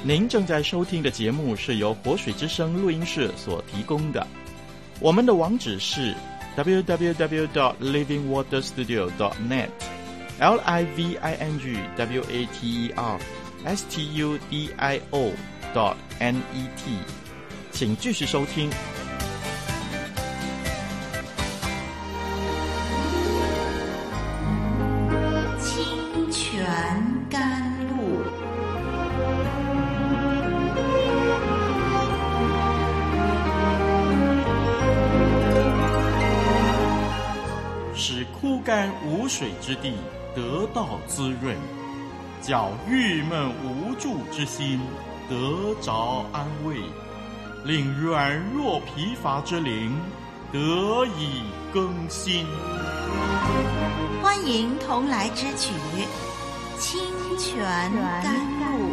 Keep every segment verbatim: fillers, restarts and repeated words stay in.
您正在收听的节目是由活水之声录音室所提供的。我们的网址是 double-u double-u double-u dot living water studio dot net L I V I N G W A T E R S T U D I O dot N E T， 请继续收听。 清泉甘露， 使枯干无水之地得到滋润，叫郁闷无助之心得着安慰，令软弱疲乏之灵得以更新。 欢迎同来之曲《清泉甘露》。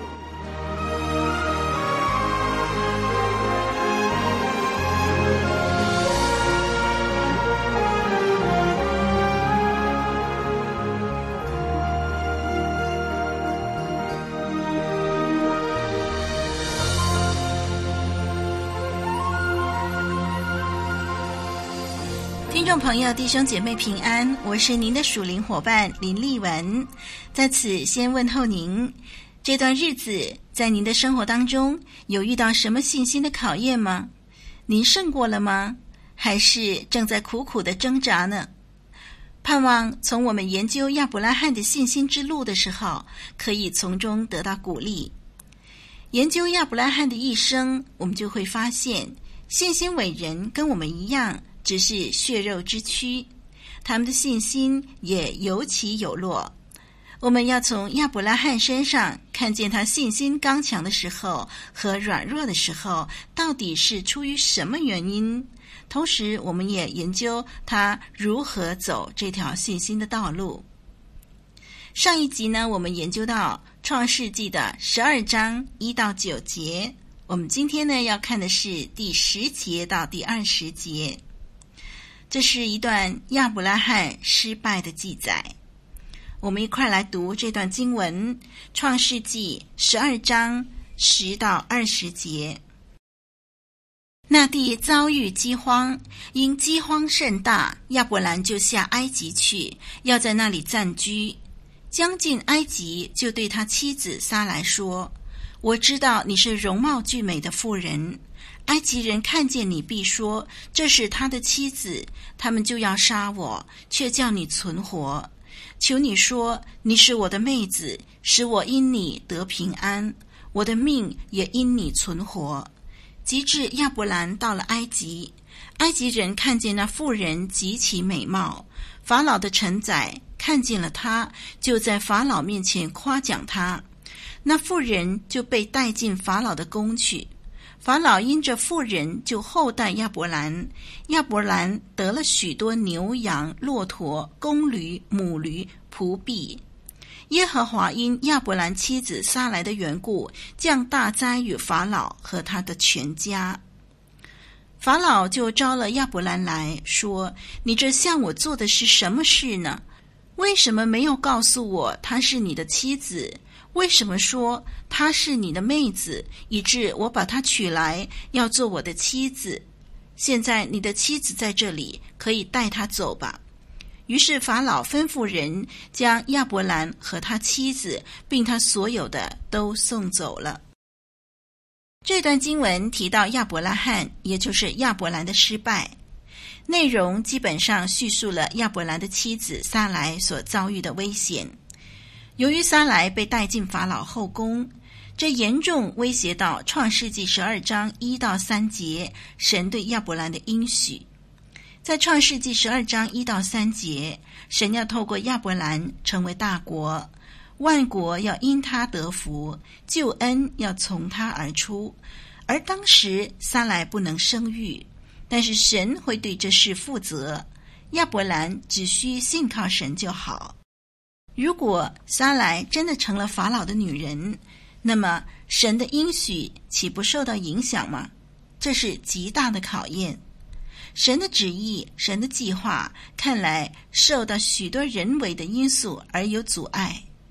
听众朋友、弟兄姐妹平安，我是您的属灵伙伴林丽文，在此先问候您。这段日子在您的生活当中有遇到什么信心的考验吗？您胜过了吗？还是正在苦苦的挣扎呢？盼望从我们研究亚伯拉罕的信心之路的时候，可以从中得到鼓励。研究亚伯拉罕的一生，我们就会发现信心伟人跟我们一样，只是血肉之躯，他们的信心也有起有落。我们要从亚伯拉罕身上看见他信心刚强的时候和软弱的时候到底是出于什么原因，同时我们也研究他如何走这条信心的道路。上一集呢，我们研究到创世纪的十二章一到九节，我们今天呢要看的是第十节到第二十节。这是一段亚伯拉罕失败的记载，我们一块来读这段经文，创世纪十二章十到二十节。那地遭遇饥荒，因饥荒甚大，亚伯兰就下埃及去，要在那里暂居。将近埃及，就对他妻子撒来说：我知道你是容貌俊美的妇人，埃及人看见你必说这是他的妻子，他们就要杀我，却叫你存活。求你说你是我的妹子，使我因你得平安，我的命也因你存活。及至亚伯兰到了埃及，埃及人看见那妇人极其美貌，法老的臣宰看见了他，就在法老面前夸奖他。那妇人就被带进法老的宫去。法老因着妇人就厚待亚伯兰，亚伯兰得了许多牛羊、骆驼、公驴、母驴、仆婢。耶和华因亚伯兰妻子撒来的缘故，降大灾与法老和他的全家。法老就招了亚伯兰来说：你这向我做的是什么事呢？为什么没有告诉我她是你的妻子？为什么说她是你的妹子，以致我把她娶来要做我的妻子？现在你的妻子在这里，可以带她走吧。于是法老吩咐人将亚伯兰和他妻子并他所有的都送走了。这段经文提到亚伯拉罕，也就是亚伯兰的失败，内容基本上叙述了亚伯兰的妻子撒来所遭遇的危险。由于撒来被带进法老后宫，这严重威胁到创世纪十二章一到三节神对亚伯兰的应许。在创世纪十二章一到三节，神要透过亚伯兰成为大国，万国要因他得福，救恩要从他而出。而当时撒来不能生育，但是神会对这事负责，亚伯兰只需信靠神就好。如果撒来真的成了法老的女人，那么神的应许岂不受到影响吗？这是极大的考验。神的旨意，神的计划，看来受到许多人为的因素而有阻碍。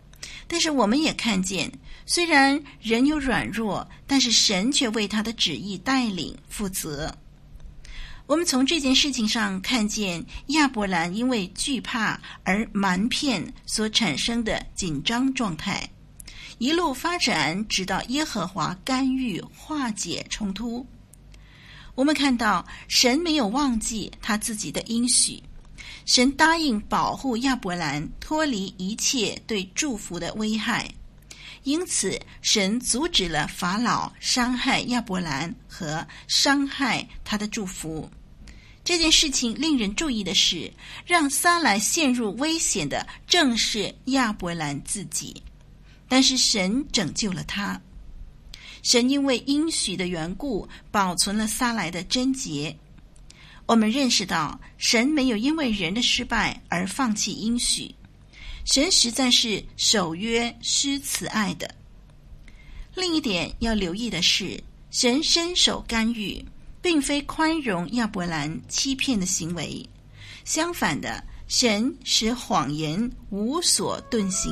但是我们也看见，虽然人有软弱，但是神却为他的旨意带领负责。我们从这件事情上看见亚伯兰因为惧怕而瞒骗所产生的紧张状态，一路发展直到耶和华干预化解冲突。我们看到神没有忘记他自己的应许，神答应保护亚伯兰脱离一切对祝福的危害，因此神阻止了法老伤害亚伯兰和伤害他的祝福。这件事情令人注意的是，让撒来陷入危险的正是亚伯兰自己，但是神拯救了他。神因为应许的缘故保存了撒来的贞洁。我们认识到神没有因为人的失败而放弃应许，神实在是守约施慈爱的。另一点要留意的是，神伸手干预，并非宽容亚伯兰欺骗的行为，相反的，神使谎言无所遁形。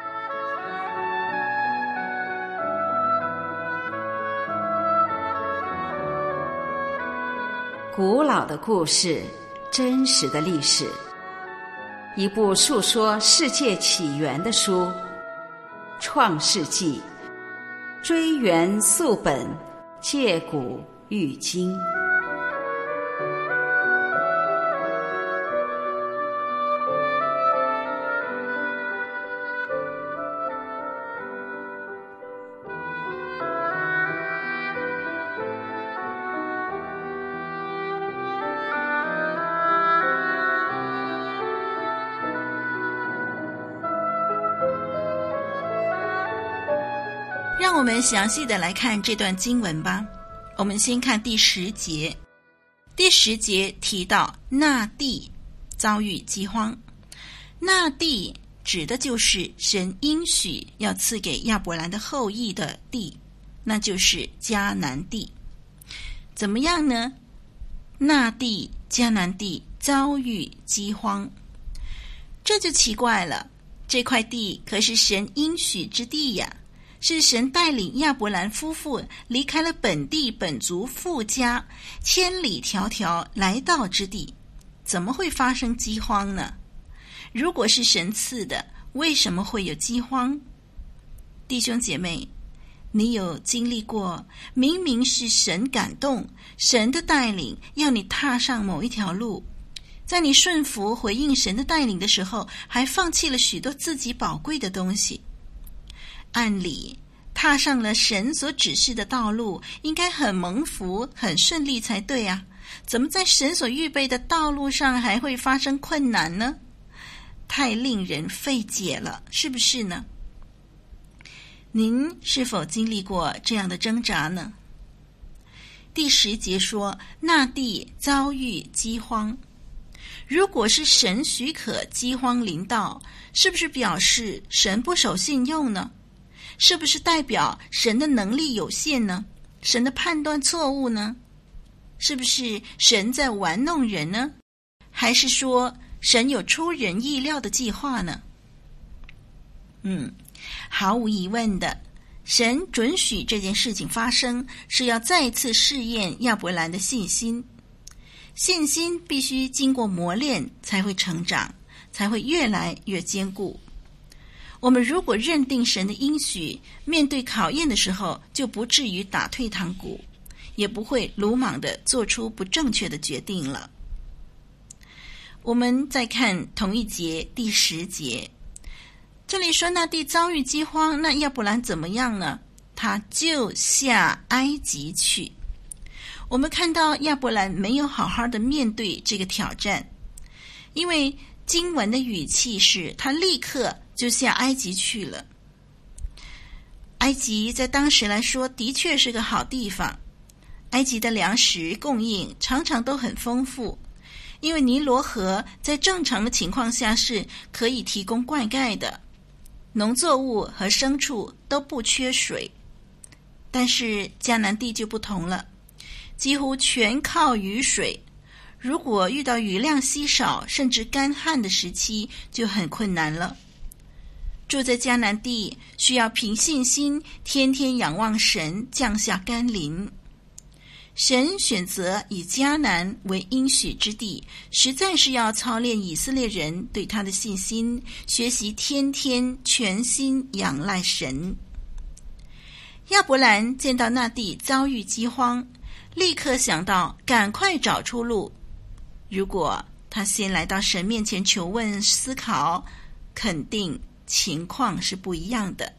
古老的故事，真实的历史，一部述说世界起源的书《创世纪》，追源溯本，借古喻今。 让我们详细的来看这段经文吧。我们先看第十节。第十节提到那地遭遇饥荒，那地指的就是神应许要赐给亚伯兰的后裔的地，那就是迦南地。怎么样呢？那地迦南地遭遇饥荒，这就奇怪了。这块地可是神应许之地呀，是神带领亚伯兰夫妇离开了本地本族父家，千里迢迢来到之地，怎么会发生饥荒呢？如果是神赐的，为什么会有饥荒？弟兄姐妹，你有经历过明明是神感动，神的带领要你踏上某一条路，在你顺服回应神的带领的时候，还放弃了许多自己宝贵的东西。按理踏上了神所指示的道路，应该很蒙福很顺利才对啊，怎么在神所预备的道路上还会发生困难呢？太令人费解了，是不是呢？您是否经历过这样的挣扎呢？第十节说那地遭遇饥荒，如果是神许可饥荒临到，是不是表示神不守信用呢？是不是代表神的能力有限呢？神的判断错误呢？是不是神在玩弄人呢？还是说神有出人意料的计划呢？嗯，毫无疑问的，神准许这件事情发生，是要再次试验亚伯兰的信心。信心必须经过磨练才会成长，才会越来越坚固。我们如果认定神的应许，面对考验的时候就不至于打退堂鼓，也不会鲁莽地做出不正确的决定了。我们再看同一节第十节，这里说那地遭遇饥荒，那亚伯兰怎么样呢？他就下埃及去。我们看到亚伯兰没有好好的面对这个挑战，因为经文的语气是他立刻就下埃及去了。埃及在当时来说的确是个好地方，埃及的粮食供应常常都很丰富，因为尼罗河在正常的情况下是可以提供灌溉的，农作物和牲畜都不缺水。但是迦南地就不同了，几乎全靠雨水，如果遇到雨量稀少甚至干旱的时期就很困难了。 住在迦南地，需要凭信心天天仰望神降下甘霖。神选择以迦南为应许之地，实在是要操练以色列人对他的信心，学习天天全心仰赖神。亚伯兰见到那地遭遇饥荒，立刻想到赶快找出路。如果他先来到神面前求问思考，肯定情况是不一样的。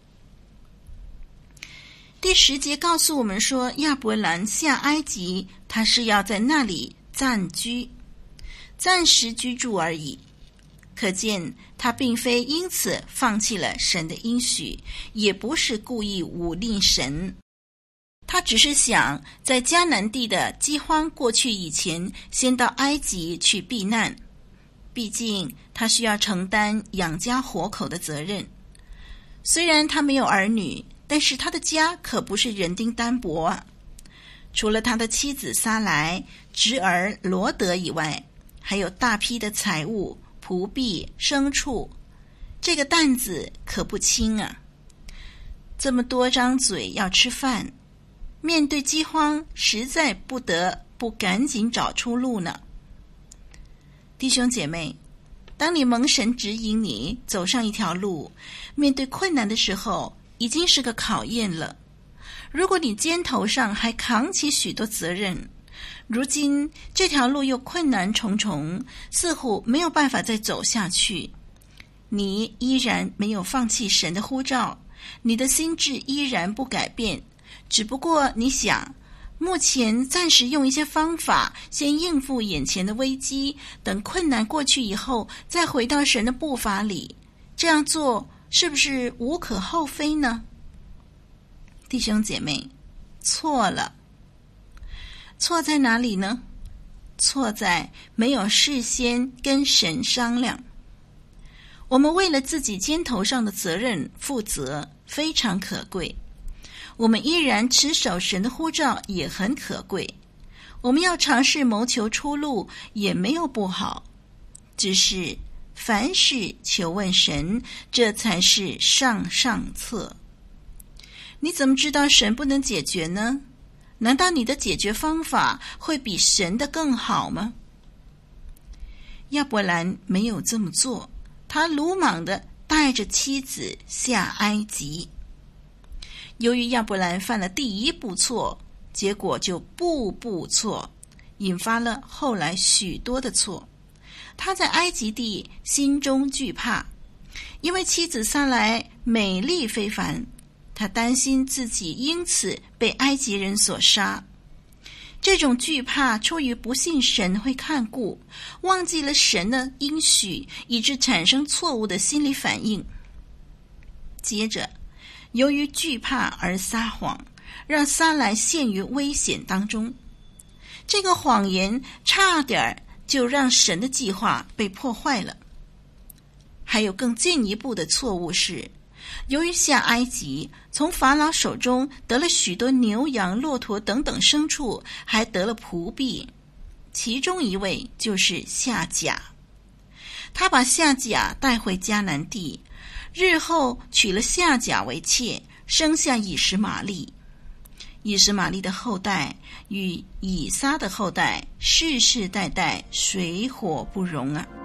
第十节告诉我们说，亚伯兰下埃及，他是要在那里暂居，暂时居住而已。可见他并非因此放弃了神的应许，也不是故意忤逆神。他只是想在迦南地的饥荒过去以前，先到埃及去避难。毕竟他需要承担养家活口的责任。虽然他没有儿女，但是他的家可不是人丁单薄啊。除了他的妻子撒莱、侄儿罗德以外，还有大批的财物、仆婢、牲畜，这个担子可不轻啊。这么多张嘴要吃饭，面对饥荒，实在不得不赶紧找出路呢。弟兄姐妹，当你蒙神指引你走上一条路，面对困难的时候，已经是个考验了。如果你肩头上还扛起许多责任，如今这条路又困难重重，似乎没有办法再走下去，你依然没有放弃神的呼召，你的心志依然不改变，只不过你想目前暂时用一些方法先应付眼前的危机，等困难过去以后再回到神的步伐里，这样做是不是无可厚非呢？弟兄姐妹，错了。错在哪里呢？错在没有事先跟神商量。我们为了自己肩头上的责任负责，非常可贵。我们依然持守神的呼召也很可贵，我们要尝试谋求出路也没有不好，只是凡事求问神，这才是上上策。你怎么知道神不能解决呢？难道你的解决方法会比神的更好吗？亚伯兰没有这么做，他鲁莽地带着妻子下埃及。由于亚伯兰犯了第一步错，结果就步步错，引发了后来许多的错。他在埃及地心中惧怕，因为妻子撒莱美丽非凡，他担心自己因此被埃及人所杀。这种惧怕出于不信神会看顾，忘记了神的应许，以致产生错误的心理反应。接着由于惧怕而撒谎，让撒莱陷于危险当中。这个谎言差点就让神的计划被破坏了。还有更进一步的错误是，由于下埃及，从法老手中得了许多牛羊、骆驼等等牲畜，还得了仆婢，其中一位就是夏甲。他把夏甲带回迦南地，日后娶了夏甲为妾，生下以实玛利。以实玛利的后代与以撒的后代世世代代水火不容啊！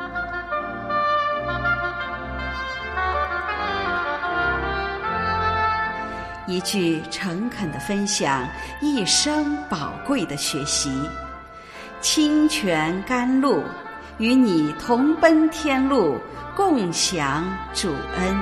一句诚恳的分享，一生宝贵的学习。清泉甘露，与你同奔天路，共享主恩。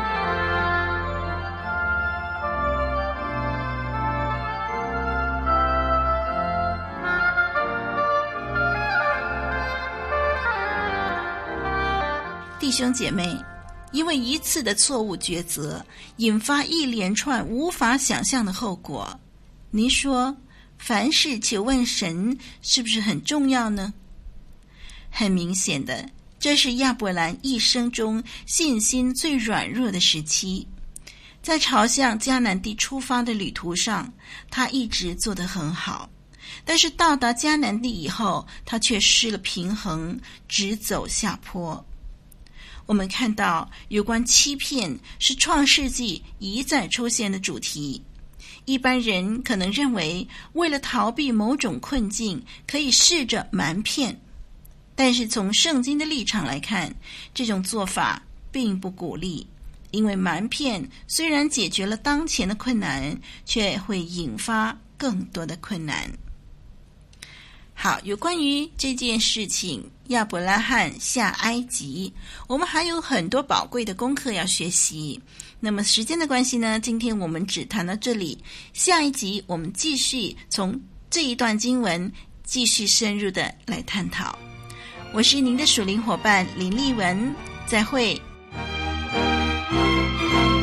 弟兄姐妹，因为一次的错误抉择，引发一连串无法想象的后果。您说，凡事求问神是不是很重要呢？很明显的，这是亚伯兰一生中信心最软弱的时期。在朝向迦南地出发的旅途上，他一直做得很好，但是到达迦南地以后，他却失了平衡，直走下坡。 我们看到有关欺骗是创世纪一再出现的主题。一般人可能认为，为了逃避某种困境，可以试着瞒骗。但是从圣经的立场来看，这种做法并不鼓励，因为瞒骗虽然解决了当前的困难，却会引发更多的困难。好，有关于这件事情，亚伯拉罕下埃及，我们还有很多宝贵的功课要学习。那么时间的关系呢，今天我们只谈到这里，下一集我们继续从这一段经文继续深入的来探讨。我是您的属灵伙伴林丽文，再会。